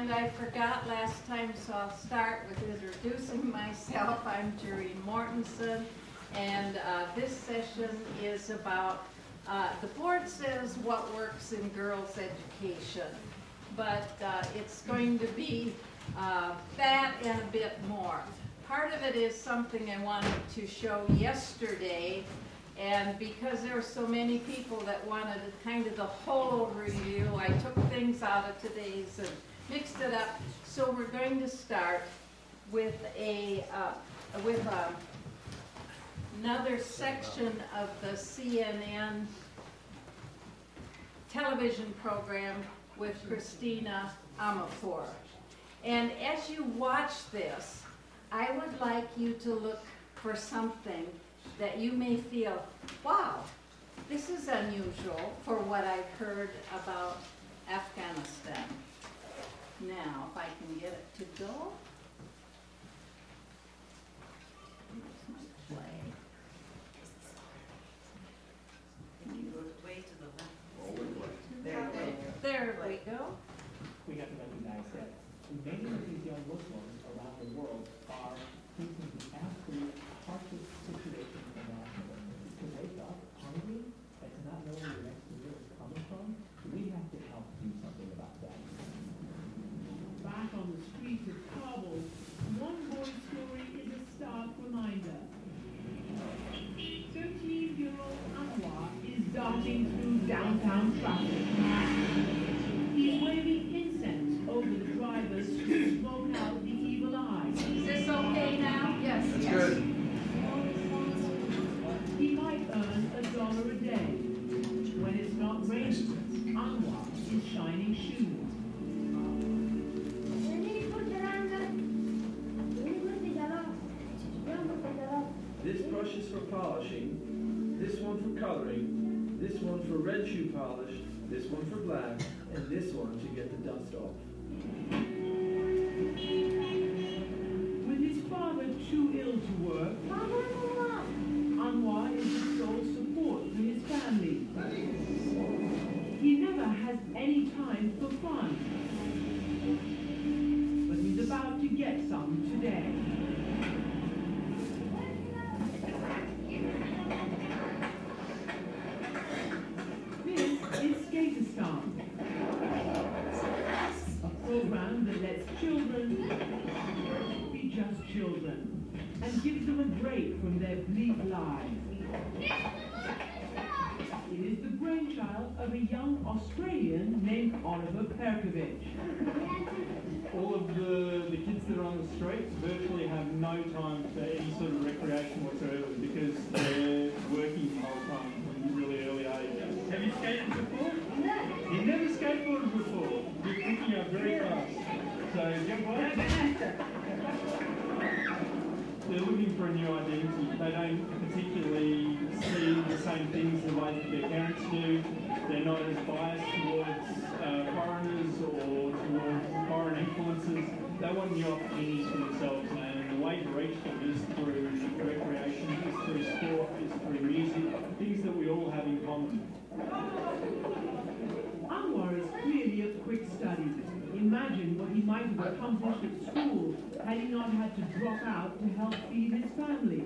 And I forgot last time, so I'll start with introducing myself. I'm Jereen Mortensen, and this session is about, the board says what works in girls' education, but it's going to be that and a bit more. Part of it is something I wanted to show yesterday, and because there were so many people that wanted kind of the whole overview, I took things out of today's and mixed it up. So we're going to start with another section of the CNN television program with Christina Amanpour. And as you watch this, I would like you to look for something that you may feel, wow, this is unusual for what I've heard about Afghanistan. Now, if I can get it to go. Here's my play. If you go way to the left. There we go. We have to recognize that many of these young Muslims around the world are facing the absolute harshest situation imaginable. To wake up hungry and to not know where the next meal is coming from, we have to help do something about that. Back on the streets of Kabul, one boy's story is a stark reminder. 13-year-old Anwar is darting through downtown traffic. He's waving incense over the drivers to smoke out the evil eye. Is this okay now? Yes. That's good. He might earn $1 a day. When it's not raining, Anwar is shining shoes. This brush is for polishing, this one for coloring, this one for red shoe polish, this one for black, and this one to get the dust off. With his father too ill to work, Anwar is the sole support for his family. He never has any time for fun. But he's about to get some today. This is Skateistan, a program that lets children be just children and gives them a break from their bleak lives. It is the brainchild of a young Australian named Oliver Perkovich. All of the kids that are on the streets virtually have no time for any sort of recreation whatsoever because they're working the whole time from a really early age. Have you skated before? You've never skateboarded before. You're picking up very fast. So jump on. They're looking for a new identity. They don't particularly see the same things the way that their parents do. They're not as biased towards foreigners or towards foreign influences. They want new opportunities for themselves, and the way to reach them is through recreation, is through sport, is through music, things that we all have in common. Anwar is clearly a quick study. Imagine what he might have accomplished at school had he not had to drop out to help feed his family.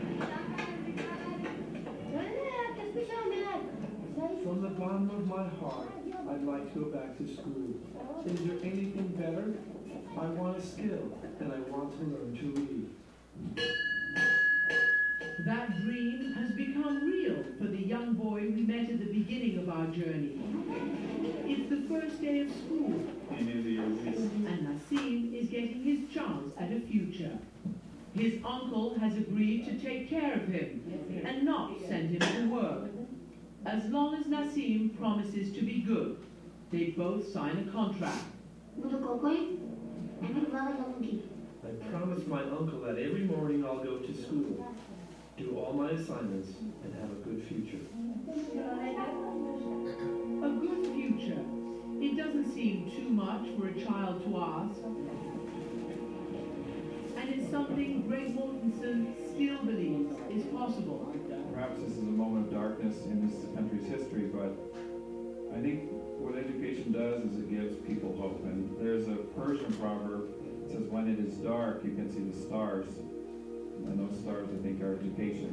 From the bottom of my heart, I'd like to go back to school. Is there anything better? I want a skill, and I want to learn to read. That dream has become real for the young boy we met at the beginning of our journey. It's the first day of school, and Nassim is getting his chance at a future. His uncle has agreed to take care of him and not send him to work. As long as Nassim promises to be good, they both sign a contract. I promised my uncle that every morning I'll go to school, do all my assignments, and have a good future. A good future. It doesn't seem too much for a child to ask. And it's something Greg Mortensen still believes is possible. Perhaps this is a moment of darkness in this country's history, but I think what education does is it gives people hope. And there's a Persian proverb that says, when it is dark, you can see the stars. And those stars, I think, are education.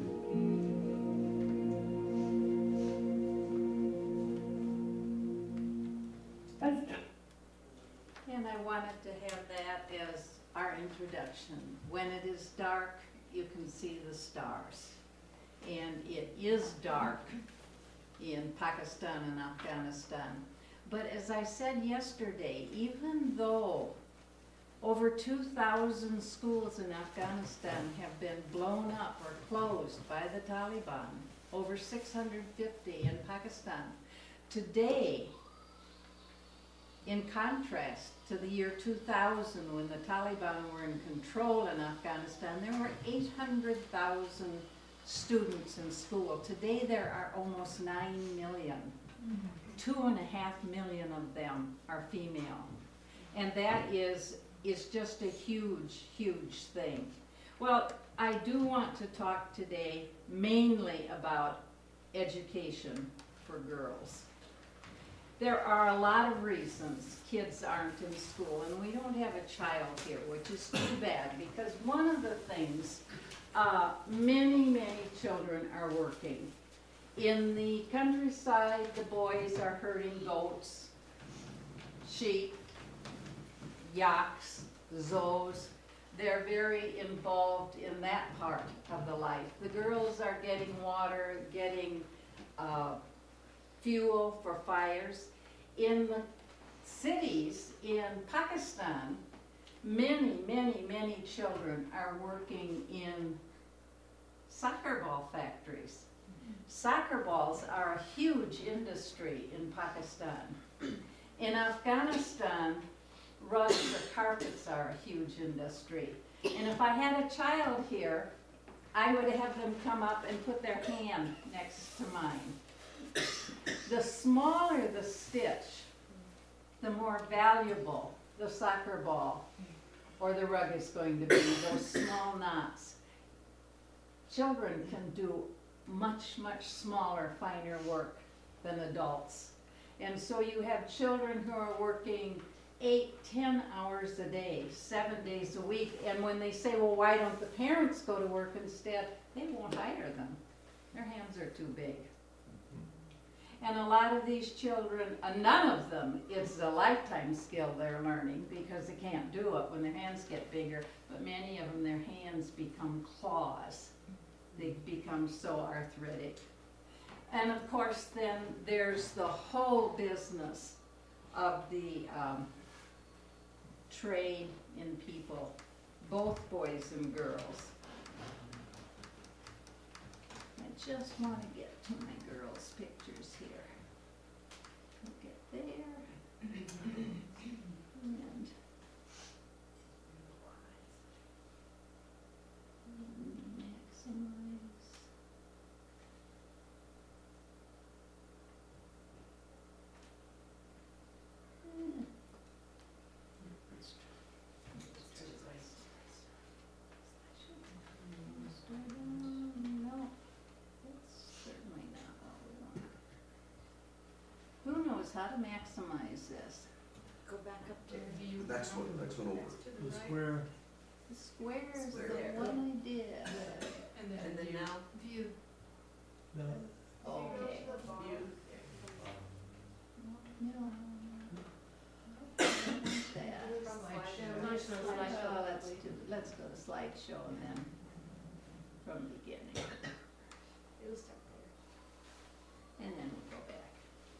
And I wanted to have that as our introduction. When it is dark, you can see the stars. And it is dark in Pakistan and Afghanistan. But as I said yesterday, even though over 2,000 schools in Afghanistan have been blown up or closed by the Taliban, over 650 in Pakistan, today, in contrast to the year 2000 when the Taliban were in control in Afghanistan, there were 800,000 students in school. Today there are almost 9 million. 2.5 million of them are female. And that is just a huge, huge thing. Well, I do want to talk today mainly about education for girls. There are a lot of reasons kids aren't in school, and we don't have a child here, which is too bad, because one of the things, many children are working. In the countryside, the boys are herding goats, sheep, yaks, zoos. They're very involved in that part of the life. The girls are getting water, getting fuel for fires. In the cities in Pakistan, many children are working in soccer ball factories. Soccer balls are a huge industry in Pakistan. In Afghanistan, rugs or carpets are a huge industry. And if I had a child here, I would have them come up and put their hand next to mine. The smaller the stitch, the more valuable the soccer ball or the rug is going to be, those small knots. Children can do much smaller, finer work than adults. And so you have children who are working 8-10 hours a day, 7 days a week. And when they say, well, why don't the parents go to work instead? They won't hire them. Their hands are too big. And a lot of these children, none of them is a lifetime skill they're learning because they can't do it when their hands get bigger. But many of them, their hands become claws. They become so arthritic. And of course, then there's the whole business of the trade in people, both boys and girls. I just want to get to my girls' pictures here. Look at there. And maximize. No, that's certainly not what we want. Who knows how to maximize this? Go back up to view. Next one over. The square. The square is Square. the one I did. And then now, view. No. Okay. View. No. Let's go to slideshow and then from the beginning. And then we'll go back.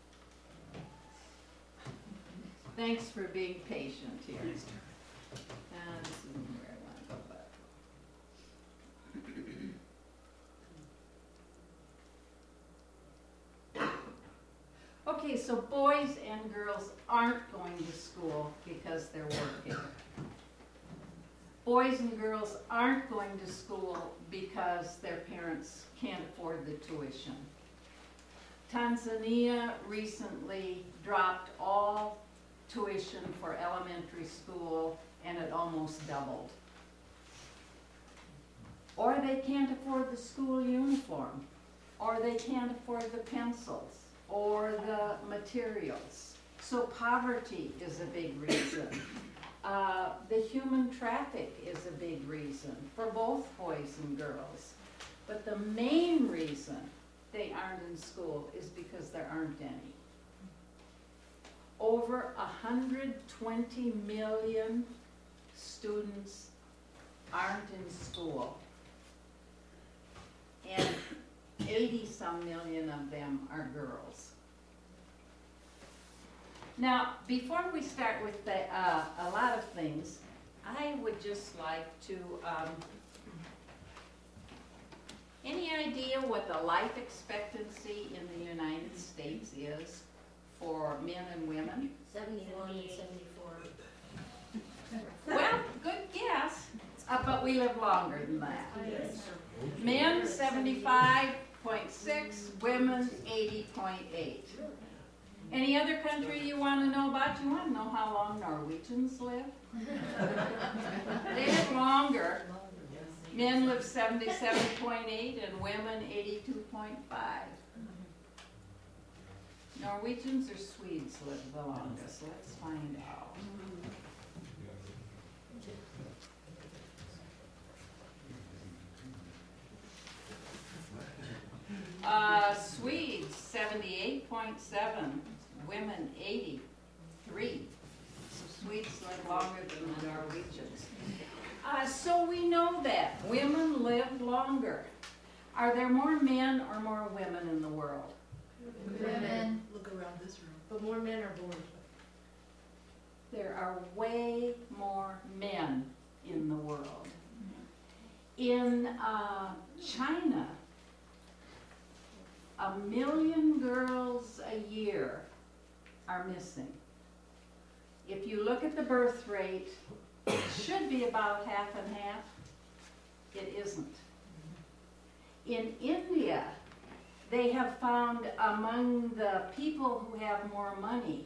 Thanks for being patient here. And this is where I want to go back. Okay, so boys and girls aren't going to school because they're working. Boys and girls aren't going to school because their parents can't afford the tuition. Tanzania recently dropped all tuition for elementary school and it almost doubled. Or they can't afford the school uniform, or they can't afford the pencils, or the materials. So poverty is a big reason. The human traffic is a big reason for both boys and girls. But the main reason they aren't in school is because there aren't any. Over 120 million students aren't in school. And 80-some million of them are girls. Now, before we start with a lot of things, I would just like to, any idea what the life expectancy in the United States is for men and women? 71 and 74. Well, good guess, but we live longer than that. Men 75.6, women 80.8. Any other country you want to know about? You want to know how long Norwegians live? They live longer. Men live 77.8 and women 82.5. Norwegians or Swedes live the longest? Let's find out. Swedes 78.7, women 83. So Swedes live longer than the Norwegians. So we know that women live longer. Are there more men or more women in the world? Women. Look around this room. But more men are born. There are way more men in the world. In China, 1 million girls a year are missing. If you look at the birth rate, it should be about half and half. It isn't. In India, they have found among the people who have more money,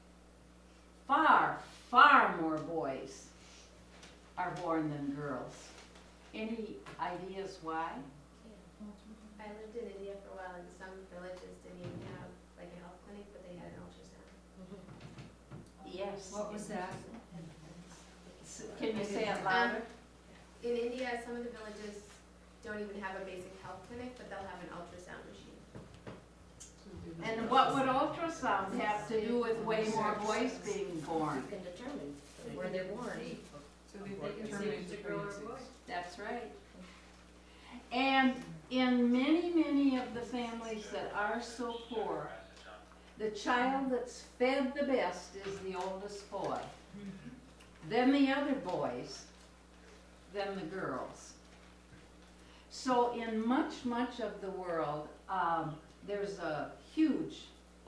far, far more boys are born than girls. Any ideas why? I lived in India for a while, and some villages didn't even have like a health clinic, but they had an ultrasound. Yes. What was that? Can you say it louder? In India, some of the villages don't even have a basic health clinic, but they'll have an ultrasound machine. And what would ultrasound have to do with way more boys being born? You can determine where they're born. So they can see if it's a girl or a boy. That's right. And in many, many of the families that are so poor, the child that's fed the best is the oldest boy. Then the other boys, then the girls. So in much of the world, there's a huge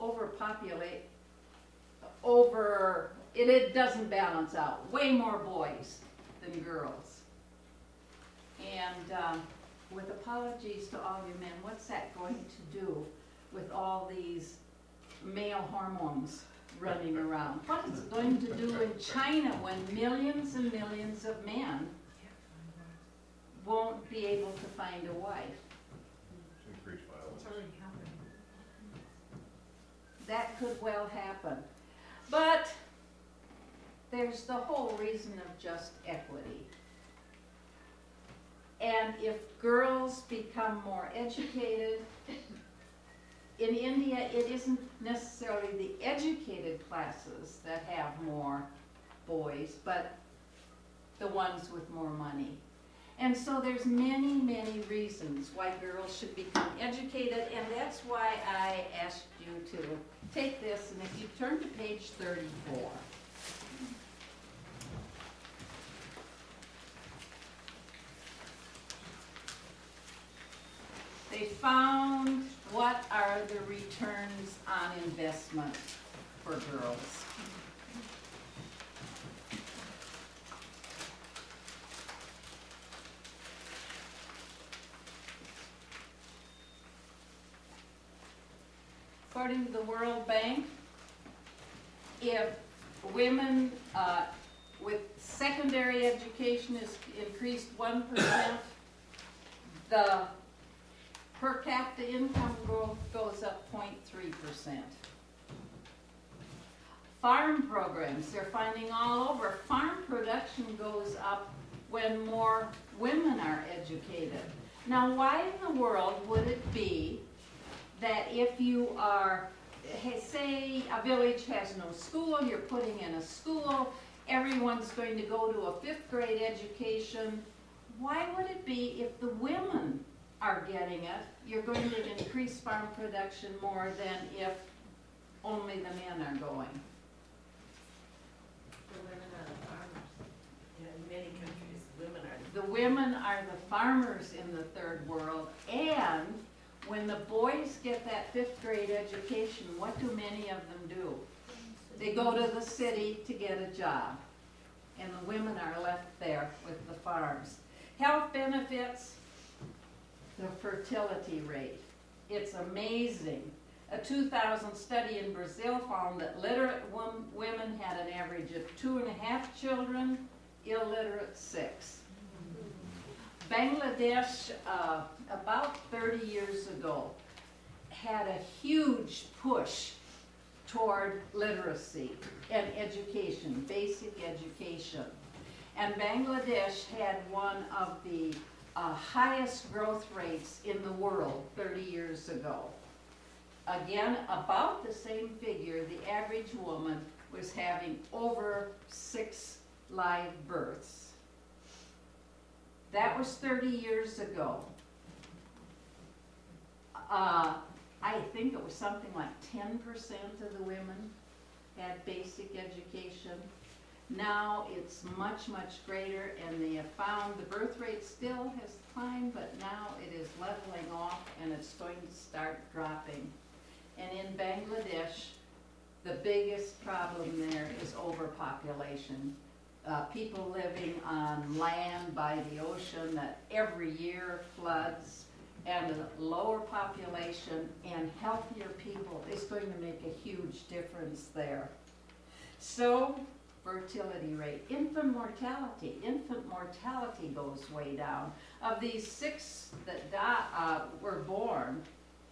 it doesn't balance out. Way more boys than girls. And with apologies to all you men, what's that going to do with all these male hormones running around? What is it going to do in China when millions and millions of men won't be able to find a wife? It's already happening. That could well happen. But there's the whole reason of just equity. And if girls become more educated, in India it isn't necessarily the educated classes that have more boys, but the ones with more money. And so there's many reasons why girls should become educated, and that's why I asked you to take this, and if you turn to page 34. They found what are the returns on investment for girls. According to the World Bank, if women with secondary education is increased 1%, the Per capita income growth goes up 0.3%. Farm programs, they're finding all over, farm production goes up when more women are educated. Now, why in the world would it be that if you are, say a village has no school, you're putting in a school, everyone's going to go to a 5th grade education, why would it be if the women are getting it, you're going to increase farm production more than if only the men are going? The women are the farmers. Yeah, in many countries, women are. The women are the farmers in the third world, and when the boys get that 5th grade education, what do many of them do? They go to the city to get a job, and the women are left there with the farms. Health benefits, the fertility rate. It's amazing. A 2000 study in Brazil found that literate women had an average of 2.5 children, illiterate 6. Bangladesh, about 30 years ago, had a huge push toward literacy and education, basic education. And Bangladesh had one of the highest growth rates in the world 30 years ago. Again, about the same figure, the average woman was having over 6 live births. That was 30 years ago. I think it was something like 10% of the women had basic education. Now it's much, much greater, and they have found the birth rate still has climbed, but now it is leveling off and it's going to start dropping. And in Bangladesh, the biggest problem there is overpopulation. People living on land by the ocean that every year floods, and a lower population and healthier people is going to make a huge difference there. So, fertility rate, infant mortality goes way down. Of these 6 that were born,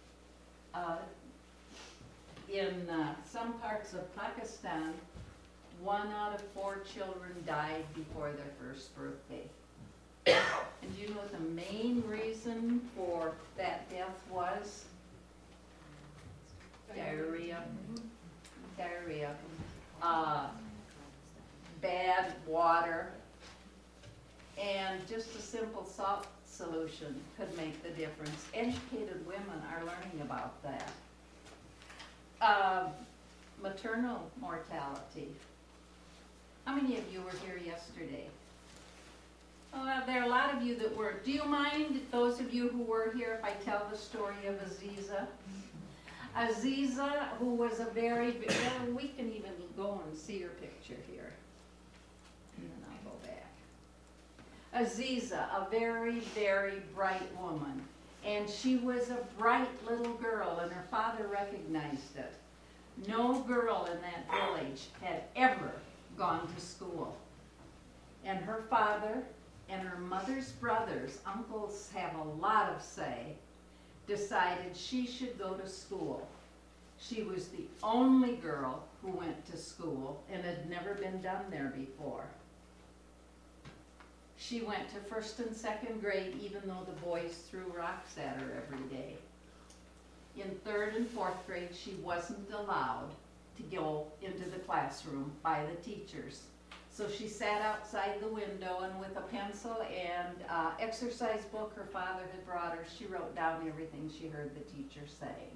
in some parts of Pakistan, 1 out of 4 children died before their first birthday. And do you know what the main reason for that death was? Diarrhea. Diarrhea. Bad water. And just a simple salt solution could make the difference. Educated women are learning about that. Maternal mortality. How many of you were here yesterday? There are a lot of you that were. Do you mind, those of you who were here, if I tell the story of Aziza? Aziza, who was a very, we can even go and see her picture here. And then I'll go back. Aziza, a very, very bright woman. And she was a bright little girl, and her father recognized it. No girl in that village had ever gone to school. And her father and her mother's brothers, uncles have a lot of say, decided she should go to school. She was the only girl who went to school and had never been done there before. She went to 1st and 2nd grade even though the boys threw rocks at her every day. In 3rd and 4th grade, she wasn't allowed to go into the classroom by the teachers. So she sat outside the window, and with a pencil and exercise book her father had brought her, she wrote down everything she heard the teacher saying.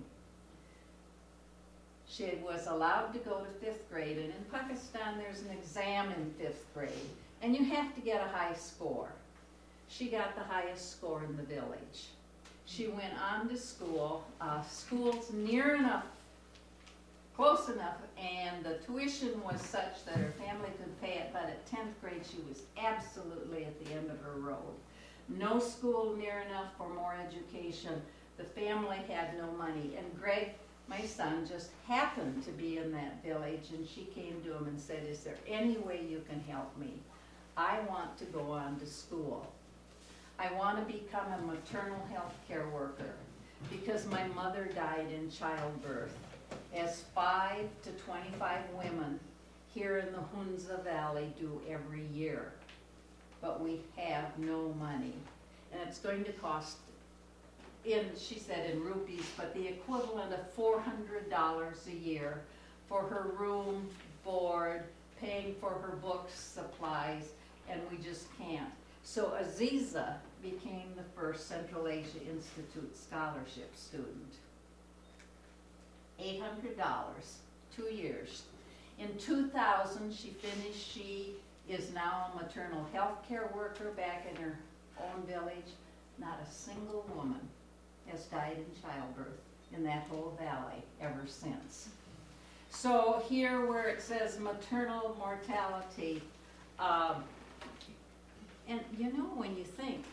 She was allowed to go to 5th grade, and in Pakistan there's an exam in 5th grade, and you have to get a high score. She got the highest score in the village. She went on to school, schools near enough, close enough, and the tuition was such that her family could pay it, but at 10th grade she was absolutely at the end of her road. No school near enough for more education. The family had no money, and Greg, my son, just happened to be in that village, and she came to him and said, "Is there any way you can help me? I want to go on to school. I want to become a maternal health care worker." because my mother died in childbirth, as 5 to 25 women here in the Hunza Valley do every year. But we have no money. And it's going to cost, she said in rupees, but the equivalent of $400 a year for her room, board, paying for her books, supplies, and we just can't. So Aziza became the first Central Asia Institute scholarship student. $800, 2 years. In 2000, she finished. She is now a maternal health care worker back in her own village. Not a single woman has died in childbirth in that whole valley ever since. So here where it says maternal mortality, and you know, when you think,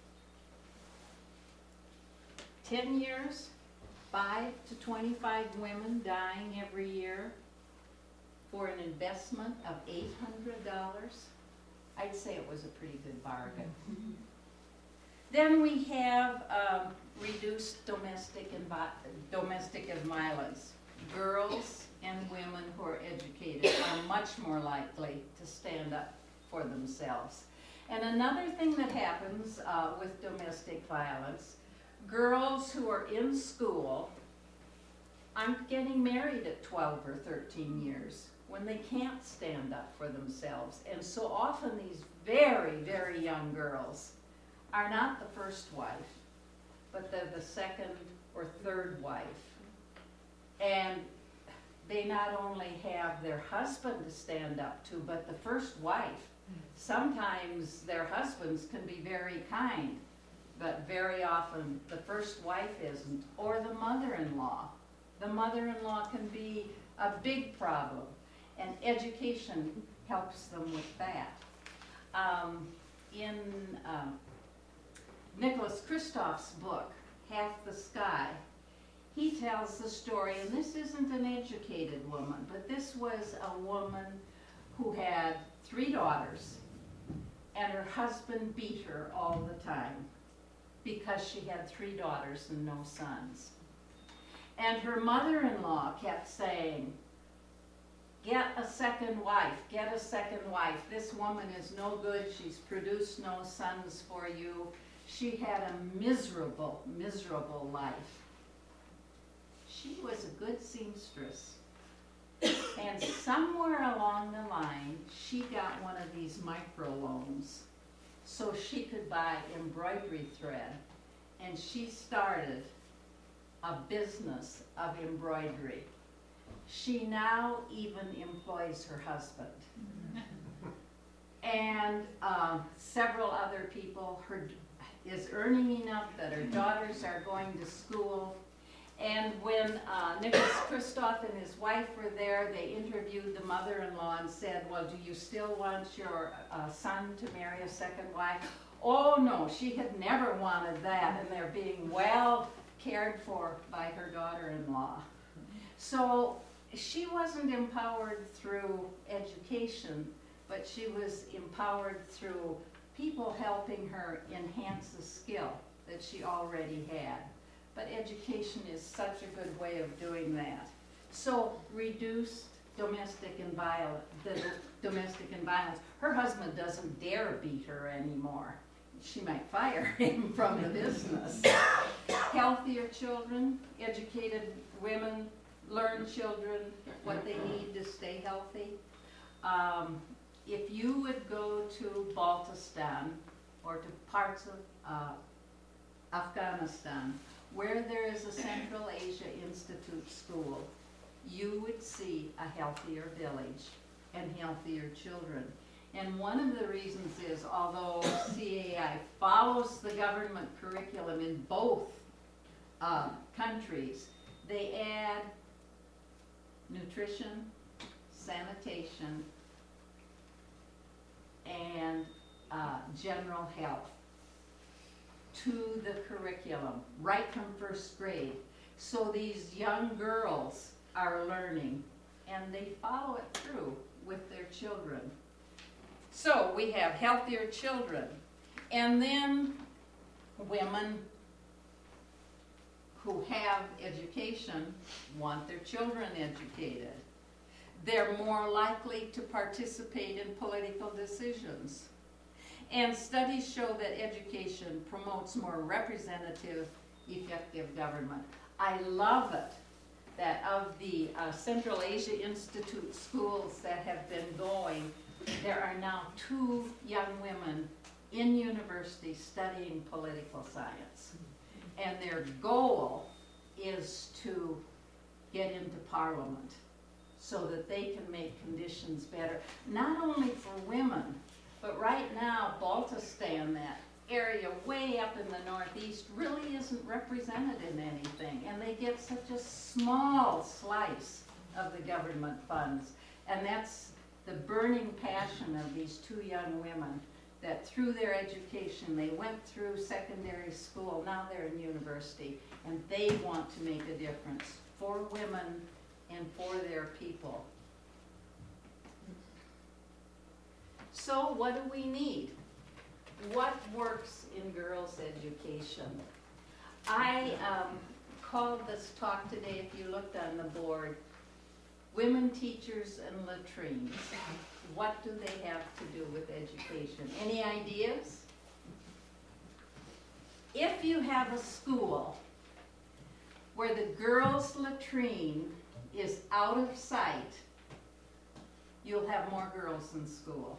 10 years, 5 to 25 women dying every year for an investment of $800, I'd say it was a pretty good bargain. Then we have reduced domestic violence. Girls and women who are educated are much more likely to stand up for themselves. And another thing that happens with domestic violence, girls who are in school aren't getting married at 12 or 13 years when they can't stand up for themselves. And so often these very, very young girls are not the first wife, but they're the second or third wife. And they not only have their husband to stand up to, but the first wife. Sometimes their husbands can be very kind, but very often the first wife isn't, or the mother-in-law. The mother-in-law can be a big problem, and education helps them with that. In Nicholas Kristof's book, Half the Sky, he tells the story, and this isn't an educated woman, but this was a woman who had 3 daughters, and her husband beat her all the time because she had 3 daughters and no sons. And her mother-in-law kept saying, get a second wife, get a second wife. This woman is no good. She's produced no sons for you. She had a miserable, miserable life. She was a good seamstress. And somewhere along the line, she got one of these microloans so she could buy embroidery thread. And she started a business of embroidery. She now even employs her husband. And several other people. Her is earning enough that her daughters are going to school. And when Nicholas Kristof and his wife were there, they interviewed the mother-in-law and said, well, do you still want your son to marry a second wife? Oh no, she had never wanted that, and they're being well cared for by her daughter-in-law. So she wasn't empowered through education, but she was empowered through people helping her enhance the skill that she already had. But education is such a good way of doing that. So reduce domestic and violence. Her husband doesn't dare beat her anymore. She might fire him from the business. Healthier children, educated women, learn children what they need to stay healthy. If you would go to Baltistan or to parts of Afghanistan, where there is a Central Asia Institute school, you would see a healthier village and healthier children. And one of the reasons is, although CAI follows the government curriculum in both countries, they add nutrition, sanitation, and general health to the curriculum right from first grade. So these young girls are learning, and they follow it through with their children. So we have healthier children, and then women who have education want their children educated. They're more likely to participate in political decisions. And studies show that education promotes more representative, effective government. I love it that of the Central Asia Institute schools that have been going, there are now 2 young women in university studying political science. And their goal is to get into parliament so that they can make conditions better, not only for women, but right now, Baltistan, that area way up in the northeast, really isn't represented in anything, and they get such a small slice of the government funds. And that's the burning passion of these 2 young women, that through their education, they went through secondary school, now they're in university, and they want to make a difference for women and for their people. So what do we need? What works in girls' education? I called this talk today, if you looked on the board, Women Teachers and Latrines. What do they have to do with education? Any ideas? If you have a school where the girls' latrine is out of sight, you'll have more girls in school.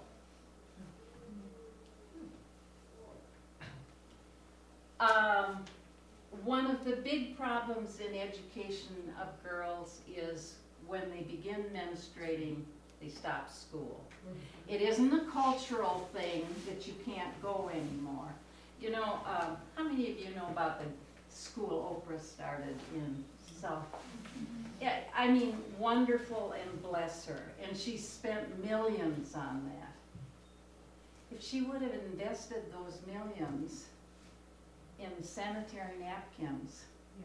One of the big problems in education of girls is when they begin menstruating, they stop school. It isn't a cultural thing that you can't go anymore. You know, how many of you know about the school Oprah started in South? Yeah, I mean, wonderful, and bless her. And she spent millions on that. If she would have invested those millions in sanitary napkins,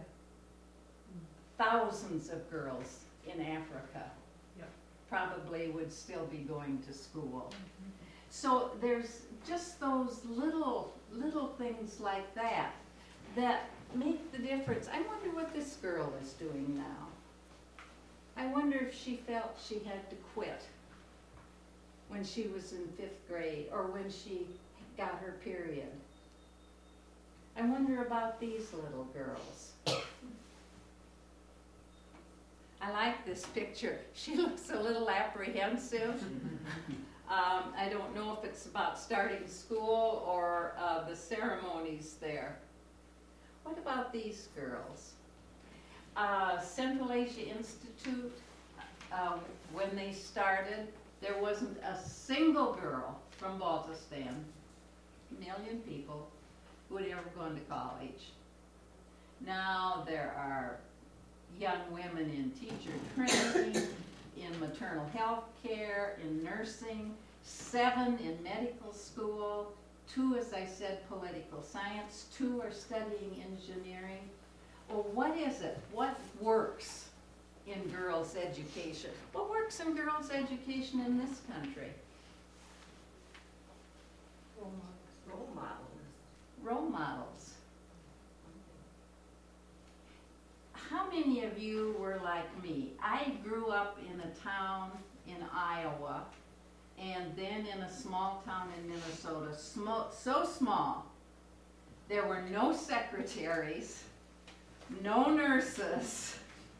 thousands of girls in Africa probably would still be going to school. So there's just those little things like that that make the difference. I wonder what this girl is doing now. I wonder if she felt she had to quit when she was in 5th grade or when she got her period. I wonder about these little girls. I like this picture. She looks a little apprehensive. I don't know if it's about starting school or the ceremonies there. What about these girls? Central Asia Institute, when they started, there wasn't a single girl from Baltistan, 1 million people, who had ever gone to college. Now there are young women in teacher training, in maternal health care, in nursing, 7 in medical school, 2, as I said, political science, 2 are studying engineering. Well, what is it? What works in girls' education? What works in girls' education in this country? Role models. Role models. How many of you were like me? I grew up in a town in Iowa and then in a small town in Minnesota, so small, there were no secretaries, no nurses.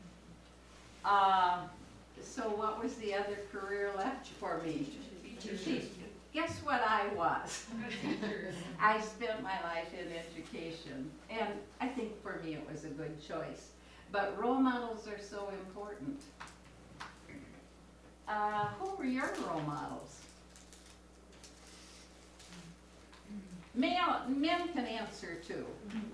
So what was the other career left for me? Guess what I was? I spent my life in education, and I think for me it was a good choice. But role models are so important. Who were your role models? Men can answer too.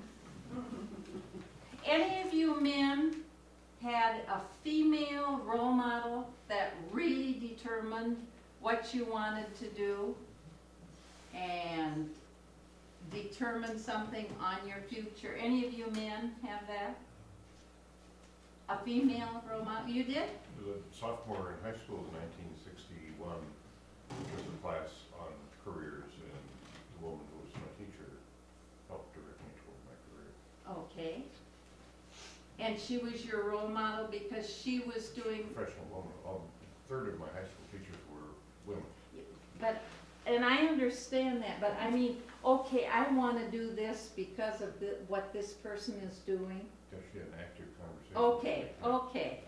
Any of you men had a female role model that really determined what you wanted to do and determined something on your future? Any of you men have that? A female role model? You did? I was a sophomore in high school in 1961. It was a class on careers, and the woman who was my teacher helped direct me toward my career. Okay. And she was your role model because she was doing, Professional woman, a third of my high school teachers were women. but, and I understand that, but I mean, okay, I wanna do this because of what this person is doing. Because she had an active conversation. Okay.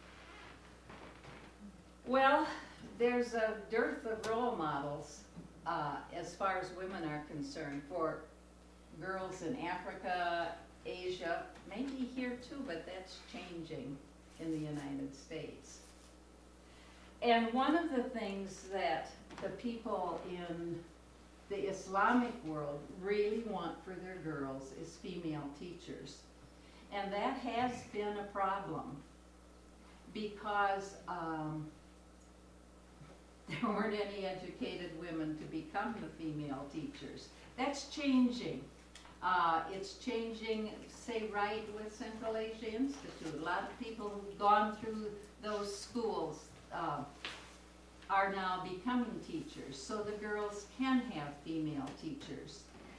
Well, there's a dearth of role models, as far as women are concerned, for girls in Africa, Asia, maybe here too, but that's changing in the United States. And one of the things that the people in the Islamic world really want for their girls is female teachers. And that has been a problem because there weren't any educated women to become the female teachers. That's changing. It's changing, say, right with Central Asia Institute. A lot of people who've gone through those schools are now becoming teachers, so the girls can have female teachers.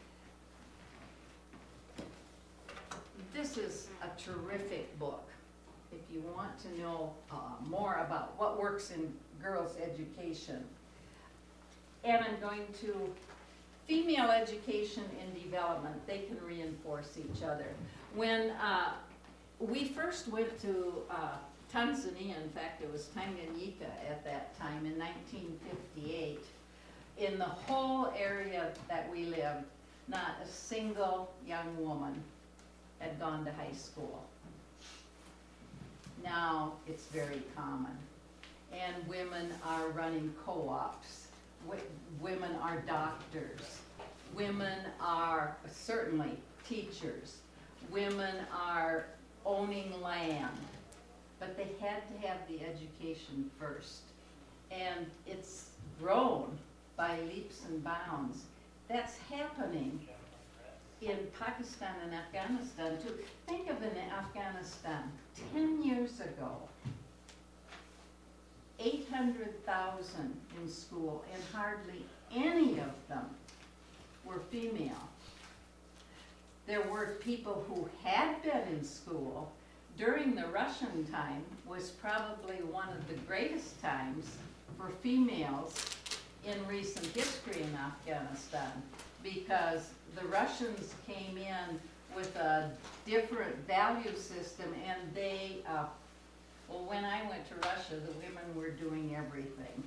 This is a terrific book. If you want to know more about what works in girls' education. And I'm going to, female education and development, they can reinforce each other. When we first went to Tanzania, in fact it was Tanganyika at that time in 1958, in the whole area that we lived, not a single young woman had gone to high school. Now it's very common. And women are running co-ops. Women are doctors. Women are certainly teachers. Women are owning land. But they had to have the education first. And it's grown by leaps and bounds. That's happening in Pakistan and Afghanistan too. Think of in Afghanistan, 10 years ago, 800,000 in school, and hardly any of them were female. There were people who had been in school. During the Russian time was probably one of the greatest times for females in recent history in Afghanistan, because the Russians came in with a different value system, and they well, when I went to Russia, the women were doing everything.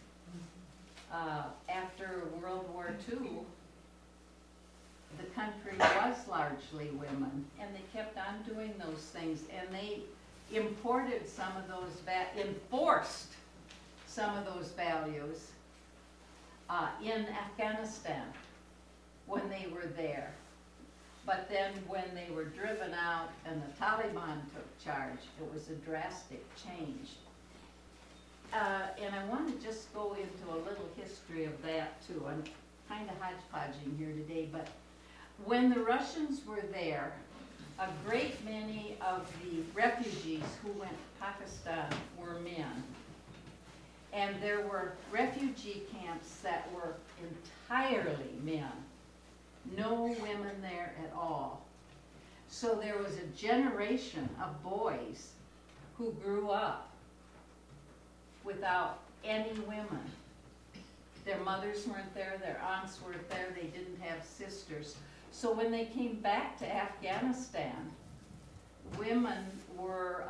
After World War II, the country was largely women, and they kept on doing those things, and they imported some of those, enforced some of those values in Afghanistan when they were there. But then when they were driven out and the Taliban took charge, it was a drastic change. And I want to just go into a little history of that too. I'm kind of hodgepodging here today, but when the Russians were there, a great many of the refugees who went to Pakistan were men. And there were refugee camps that were entirely men. No women there at all. So there was a generation of boys who grew up without any women. Their mothers weren't there, their aunts weren't there, they didn't have sisters. So when they came back to Afghanistan, women were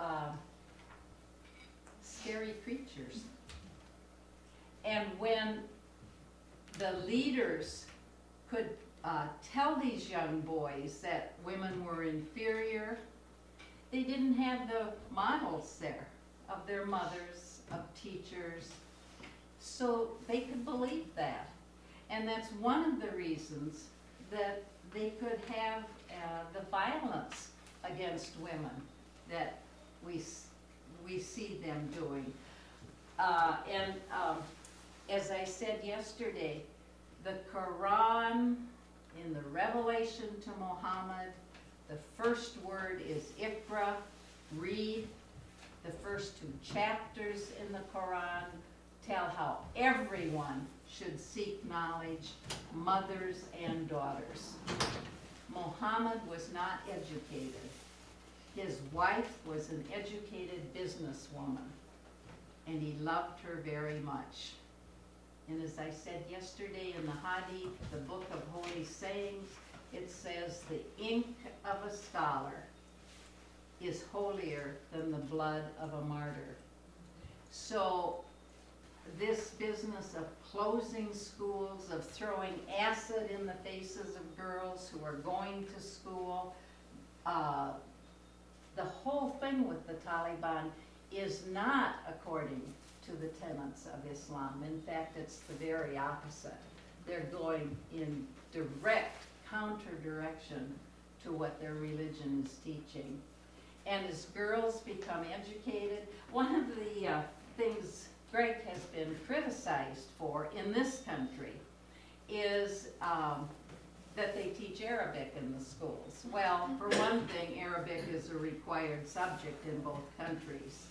scary creatures. And when the leaders could tell these young boys that women were inferior, they didn't have the models there of their mothers, of teachers, so they could believe that. And that's one of the reasons that they could have the violence against women that we see them doing. As I said yesterday, the Quran, in the revelation to Muhammad, the first word is Iqra, read. The first 2 chapters in the Quran tell how everyone should seek knowledge, mothers and daughters. Muhammad was not educated. His wife was an educated businesswoman, and he loved her very much. And as I said yesterday in the Hadith, the book of holy sayings, it says the ink of a scholar is holier than the blood of a martyr. So this business of closing schools, of throwing acid in the faces of girls who are going to school, the whole thing with the Taliban is not according to the tenets of Islam. In fact, it's the very opposite. They're going in direct counter direction to what their religion is teaching. And as girls become educated, one of the things Greg has been criticized for in this country is that they teach Arabic in the schools. Well, for one thing, Arabic is a required subject in both countries.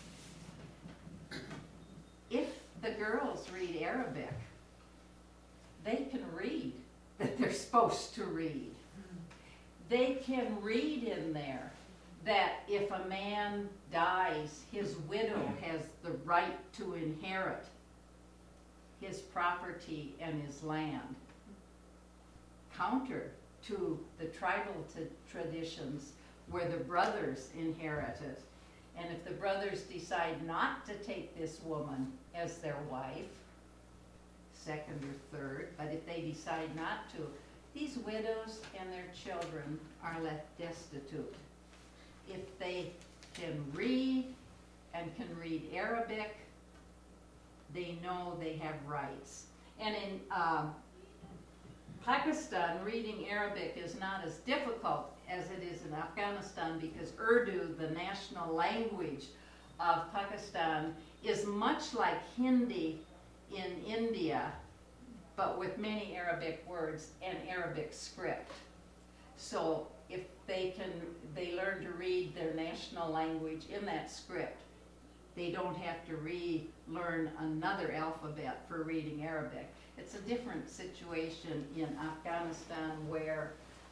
If the girls read Arabic, they can read that they're supposed to read. They can read in there that if a man dies, his widow has the right to inherit his property and his land. Counter to the tribal traditions where the brothers inherit it. And if the brothers decide not to take this woman as their wife, second or third, but if they decide not to, these widows and their children are left destitute. If they can read and can read Arabic, they know they have rights. And in Pakistan, reading Arabic is not as difficult as it is in Afghanistan because Urdu, the national language of Pakistan, is much like Hindi in India, but with many Arabic words and Arabic script. So if they learn to read their national language in that script, they don't have to learn another alphabet for reading Arabic. It's a different situation in Afghanistan where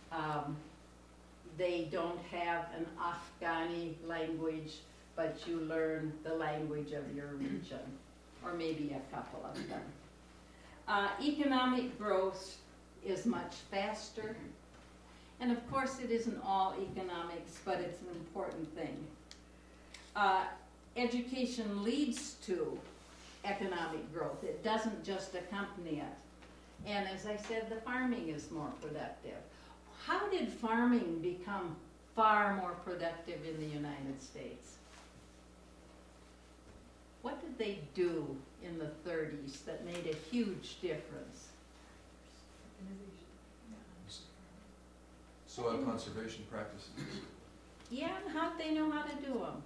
they don't have an Afghani language, but you learn the language of your region, or maybe a couple of them. Economic growth is much faster, and of course it isn't all economics, but it's an important thing. Education leads to economic growth. It doesn't just accompany it. And as I said, the farming is more productive. How did farming become far more productive in the United States? What did they do in the 30s that made a huge difference? Soil conservation practices. Yeah, and how'd they know how to do them?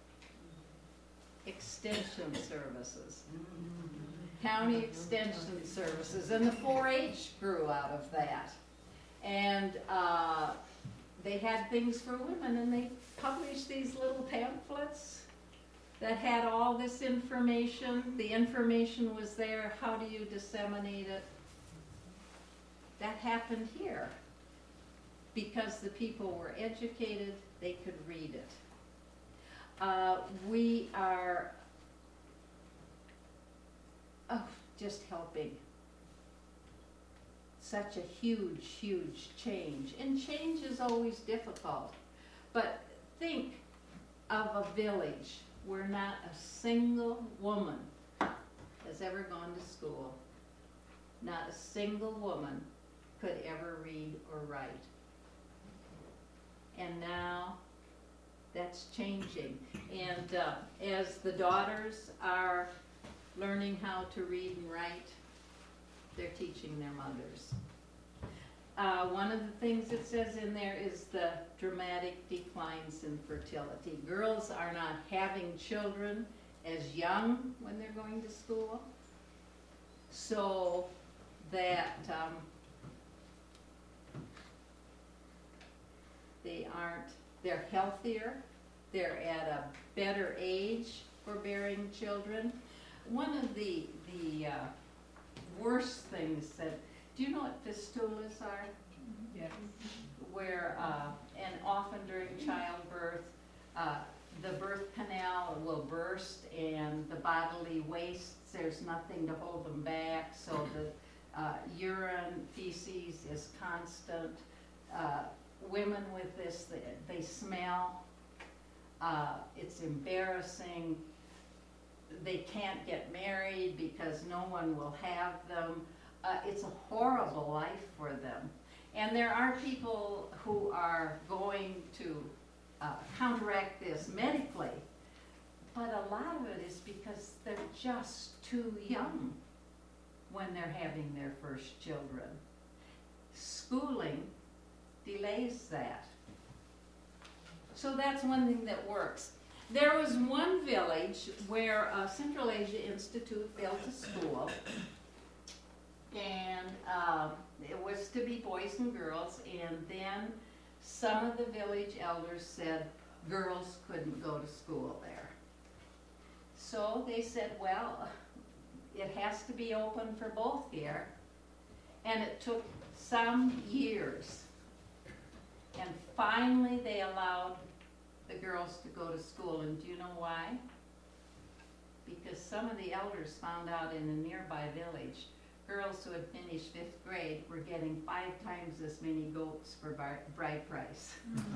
Extension services. County extension services, and the 4-H grew out of that. And they had things for women, and they published these little pamphlets that had all this information. The information was there. How do you disseminate it? That happened here. Because the people were educated, they could read it. We are just helping such a huge, huge change. And change is always difficult. But think of a village where not a single woman has ever gone to school. Not a single woman could ever read or write. And now that's changing. And as the daughters are learning how to read and write, they're teaching their mothers. One of the things it says in there is the dramatic declines in fertility. Girls are not having children as young when they're going to school, so that they're healthier, they're at a better age for bearing children. One of the worst things that, do you know what fistulas are? Yes. Where, and often during childbirth, the birth canal will burst and the bodily wastes, there's nothing to hold them back, so the urine, feces is constant. Women with this, they smell. It's embarrassing. They can't get married because no one will have them. It's a horrible life for them. And there are people who are going to counteract this medically, but a lot of it is because they're just too young when they're having their first children. Schooling delays that. So that's one thing that works. There was one village where Central Asia Institute built a school, and it was to be boys and girls, and then some of the village elders said girls couldn't go to school there. So they said, well, it has to be open for both here, and it took some years. And finally they allowed the girls to go to school, and do you know why? Because some of the elders found out in a nearby village, girls who had finished 5th grade were getting 5 times as many goats for bride price.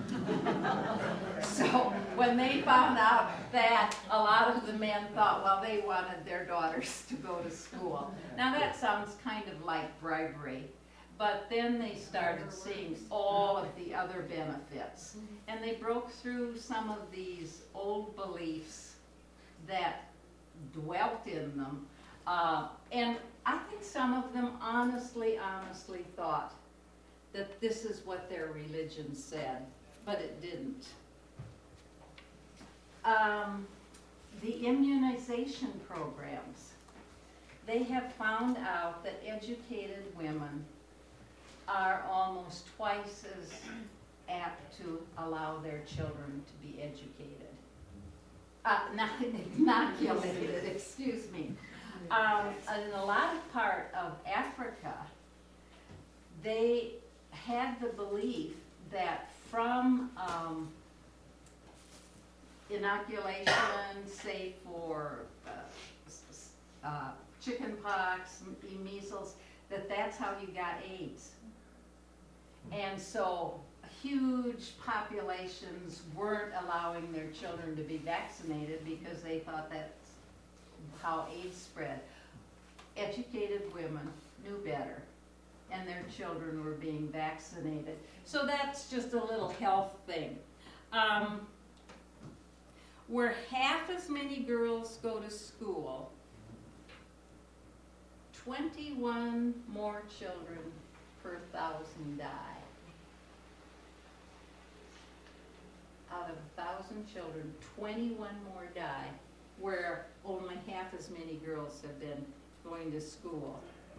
So when they found out that, a lot of the men thought, well, they wanted their daughters to go to school. Now that sounds kind of like bribery, but then they started seeing all of the other benefits. And they broke through some of these old beliefs that dwelt in them. And I think some of them honestly thought that this is what their religion said, but it didn't. The immunization programs, they have found out that educated women are almost twice as apt to allow their children to be educated. Not inoculated, excuse me. In a lot of part of Africa, they had the belief that from inoculation, say for chicken pox, measles, that's how you got AIDS. And so huge populations weren't allowing their children to be vaccinated because they thought that's how AIDS spread. Educated women knew better, and their children were being vaccinated. So that's just a little health thing. Where half as many girls go to school, 21 more children per 1,000 die. Out of 1,000 children, 21 more die, where only half as many girls have been going to school.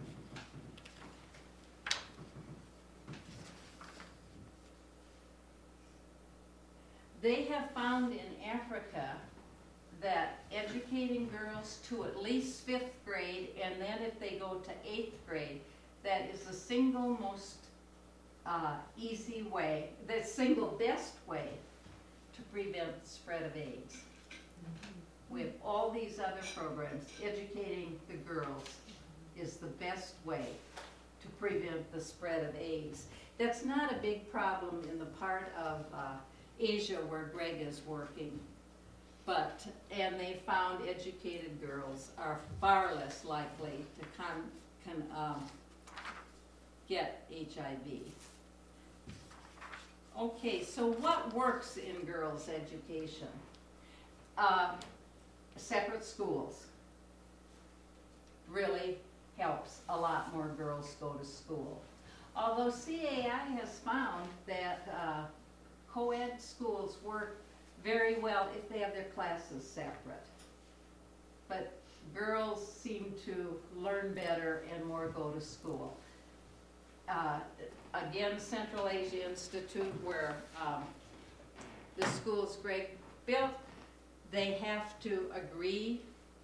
They have found in Africa that educating girls to at least 5th grade, and then if they go to 8th grade, that is the single most easy way, the single best way to prevent the spread of AIDS. We have all these other programs. Educating the girls is the best way to prevent the spread of AIDS. That's not a big problem in the part of Asia where Greg is working, and they found educated girls are far less likely to get HIV. Okay, so what works in girls' education? Separate schools really helps a lot more girls go to school. Although CAI has found that co-ed schools work very well if they have their classes separate. But girls seem to learn better and more go to school. Again, Central Asia Institute, where the schools Greg built, they have to agree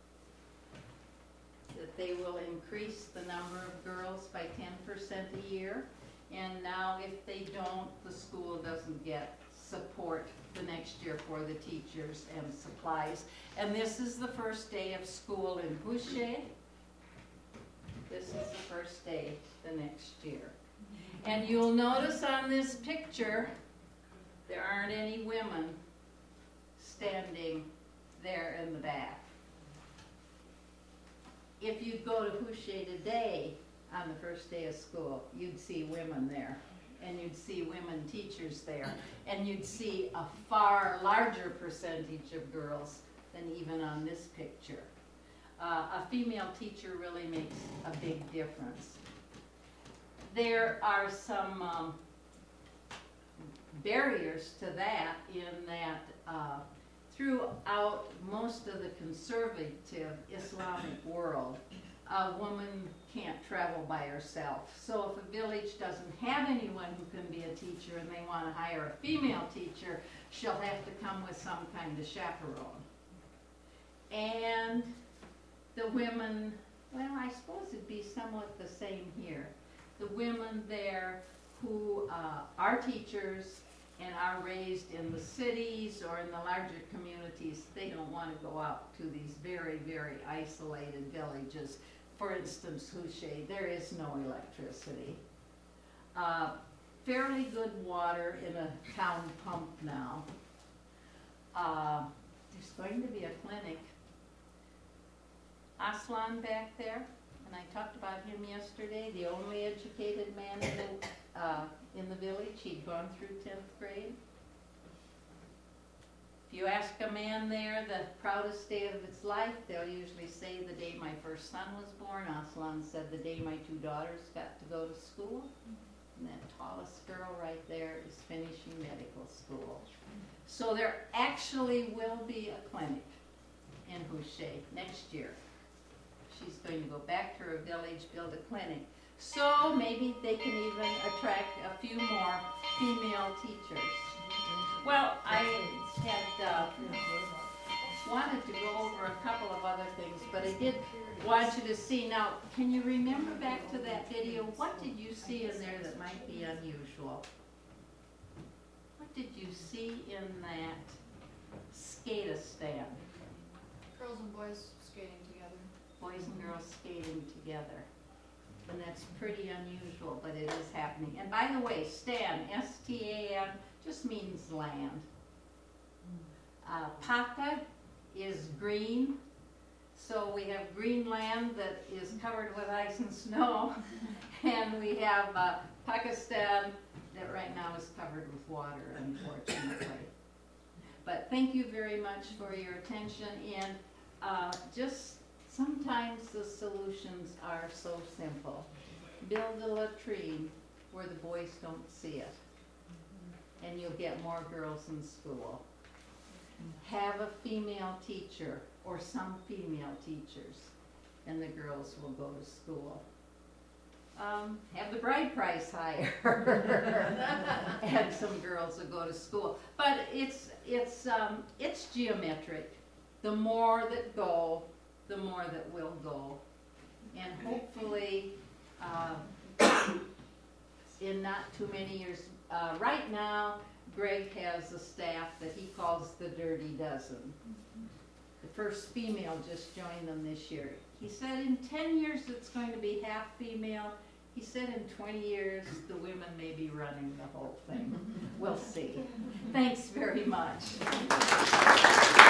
that they will increase the number of girls by 10% a year. And now if they don't, the school doesn't get support the next year for the teachers and supplies. And this is the first day of school in Boucher. This is the first day the next year. And you'll notice on this picture, there aren't any women standing there in the back. If you'd go to Boucher today on the first day of school, you'd see women there, and you'd see women teachers there, and you'd see a far larger percentage of girls than even on this picture. A female teacher really makes a big difference. There are some barriers to that in that throughout most of the conservative Islamic world, a woman can't travel by herself. So if a village doesn't have anyone who can be a teacher and they want to hire a female teacher, she'll have to come with some kind of chaperone. And the women, well, I suppose it'd be somewhat the same here. The women there who are teachers and are raised in the cities or in the larger communities, they don't want to go out to these very, very isolated villages. For instance, Boucher, there is no electricity. Fairly good water in a town pump now. There's going to be a clinic. Aslan back there, and I talked about him yesterday, the only educated man in the village. He'd gone through 10th grade. If you ask a man there the proudest day of his life, they'll usually say the day my first son was born. Aslan said the day my 2 daughters got to go to school. And that tallest girl right there is finishing medical school. So there actually will be a clinic in Boucher next year. She's going to go back to her village, build a clinic. So maybe they can even attract a few more female teachers. Well, I had wanted to go over a couple of other things, but I did want you to see. Now, can you remember back to that video? What did you see in there that might be unusual? What did you see in that skate-a-stand? Girls and boys skating together. Boys and girls skating together. And that's pretty unusual, but it is happening. And by the way, stan, S-T-A-N, just means land. Paka is green, so we have green land that is covered with ice and snow, and we have Pakistan that right now is covered with water, unfortunately. But thank you very much for your attention, and just sometimes the solutions are so simple. Build a latrine where the boys don't see it, and you'll get more girls in school. Have a female teacher or some female teachers, and the girls will go to school. Have the bride price higher, and some girls will go to school. But it's geometric. The more that go, the more that will go, and hopefully in not too many years. Right now, Greg has a staff that he calls the Dirty Dozen. The first female just joined them this year. He said in 10 years it's going to be half female. He said in 20 years the women may be running the whole thing. We'll see. Thanks very much.